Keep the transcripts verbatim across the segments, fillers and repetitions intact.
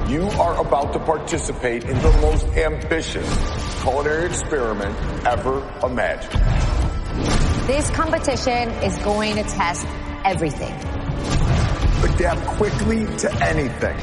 You are about to participate in the most ambitious culinary experiment ever imagined. This competition is going to test everything. Adapt quickly to anything.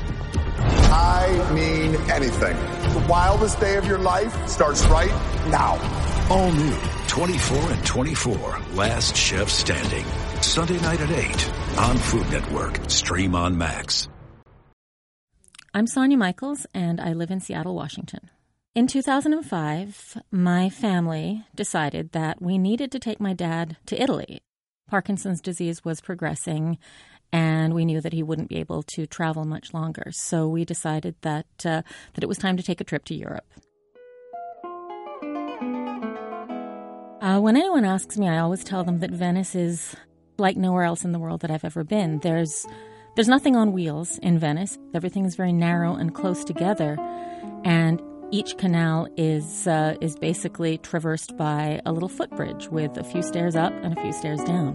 I mean anything. The wildest day of your life starts right now. All new, twenty-four and twenty-four, Last Chef Standing. Sunday night at eight on Food Network. Stream on Max. I'm Sonia Michaels, and I live in Seattle, Washington. In two thousand five, my family decided that we needed to take my dad to Italy. Parkinson's disease was progressing, and we knew that he wouldn't be able to travel much longer. So we decided that uh, that it was time to take a trip to Europe. Uh, when anyone asks me, I always tell them that Venice is like nowhere else in the world that I've ever been. There's there's nothing on wheels in Venice. Everything is very narrow and close together, and each canal is uh, is basically traversed by a little footbridge with a few stairs up and a few stairs down.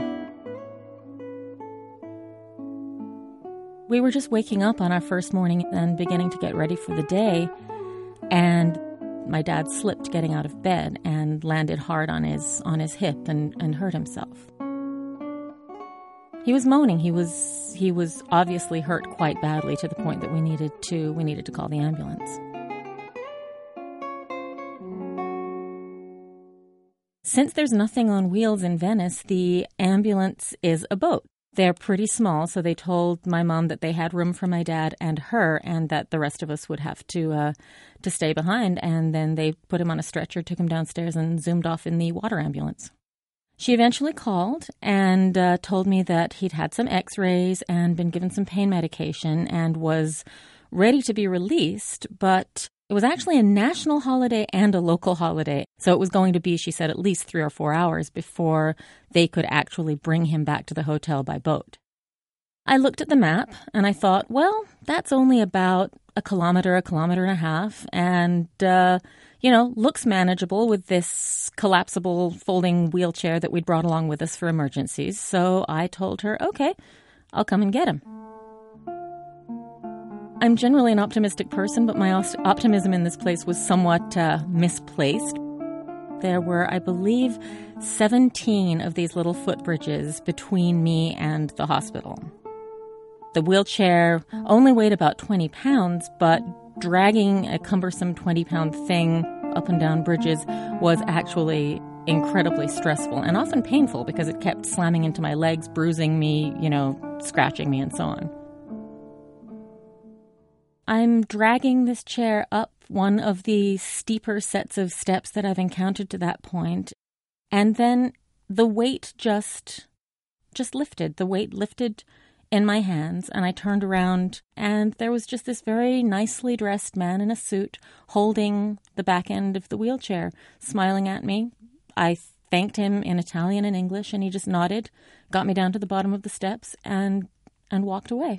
We were just waking up on our first morning and beginning to get ready for the day, and my dad slipped getting out of bed and landed hard on his on his hip and, and hurt himself. He was moaning. He was he was obviously hurt quite badly to the point that we needed to we needed to call the ambulance. Since there's nothing on wheels in Venice, the ambulance is a boat. They're pretty small, so they told my mom that they had room for my dad and her, and that the rest of us would have to uh, to stay behind. And then they put him on a stretcher, took him downstairs, and zoomed off in the water ambulance. She eventually called and uh, told me that he'd had some x-rays and been given some pain medication and was ready to be released, but it was actually a national holiday and a local holiday. So it was going to be, she said, at least three or four hours before they could actually bring him back to the hotel by boat. I looked at the map and I thought, well, that's only about a kilometer, a kilometer and a half, and, uh, you know, looks manageable with this collapsible folding wheelchair that we'd brought along with us for emergencies. So I told her, okay, I'll come and get him. I'm generally an optimistic person, but my optimism in this place was somewhat uh, misplaced. There were, I believe, seventeen of these little footbridges between me and the hospital. The wheelchair only weighed about twenty pounds, but dragging a cumbersome twenty-pound thing up and down bridges was actually incredibly stressful and often painful because it kept slamming into my legs, bruising me, you know, scratching me, and so on. I'm dragging this chair up one of the steeper sets of steps that I've encountered to that point, and then the weight just just lifted. The weight lifted in my hands, and I turned around, and there was just this very nicely dressed man in a suit holding the back end of the wheelchair, smiling at me. I thanked him in Italian and English, and he just nodded, got me down to the bottom of the steps, and and walked away.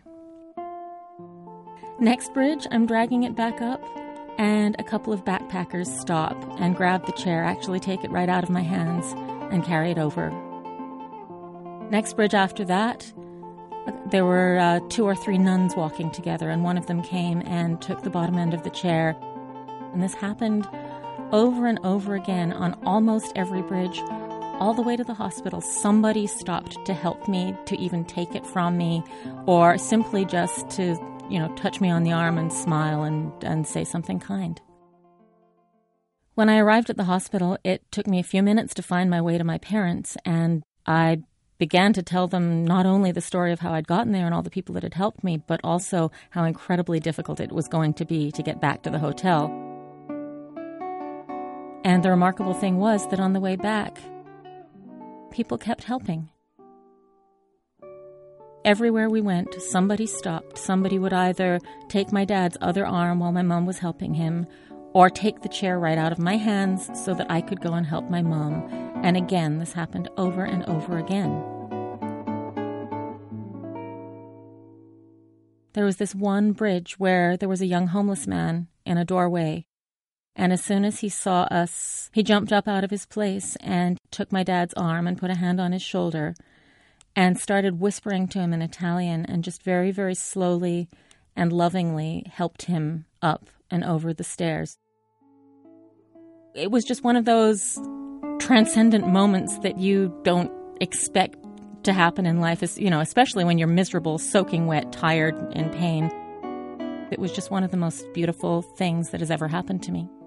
Next bridge, I'm dragging it back up, and a couple of backpackers stop and grab the chair, actually take it right out of my hands and carry it over. Next bridge after that, there were uh, two or three nuns walking together, and one of them came and took the bottom end of the chair. And this happened over and over again on almost every bridge, all the way to the hospital. Somebody stopped to help me, to even take it from me, or simply just to, you know, touch me on the arm and smile and, and say something kind. When I arrived at the hospital, it took me a few minutes to find my way to my parents, and I began to tell them not only the story of how I'd gotten there and all the people that had helped me, but also how incredibly difficult it was going to be to get back to the hotel. And the remarkable thing was that on the way back, people kept helping. Everywhere we went, somebody stopped. Somebody would either take my dad's other arm while my mom was helping him, or take the chair right out of my hands so that I could go and help my mom. And again, this happened over and over again. There was this one bridge where there was a young homeless man in a doorway. And as soon as he saw us, he jumped up out of his place and took my dad's arm and put a hand on his shoulder and started whispering to him in Italian, and just very, very slowly and lovingly helped him up and over the stairs. It was just one of those transcendent moments that you don't expect to happen in life, you know, especially when you're miserable, soaking wet, tired, in pain. It was just one of the most beautiful things that has ever happened to me.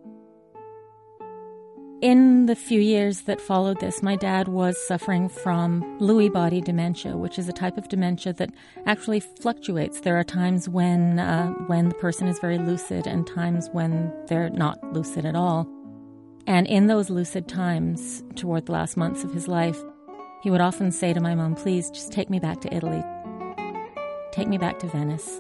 In the few years that followed this, my dad was suffering from Lewy body dementia, which is a type of dementia that actually fluctuates. There are times when uh, when the person is very lucid and times when they're not lucid at all. And in those lucid times, toward the last months of his life, he would often say to my mom, "Please, just take me back to Italy. Take me back to Venice."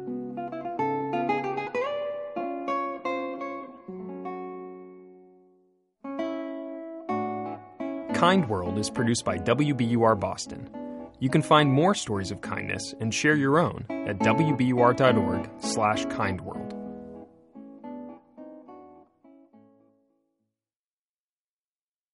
Kind World is produced by W B U R Boston. You can find more stories of kindness and share your own at w b u r dot org slash kind world.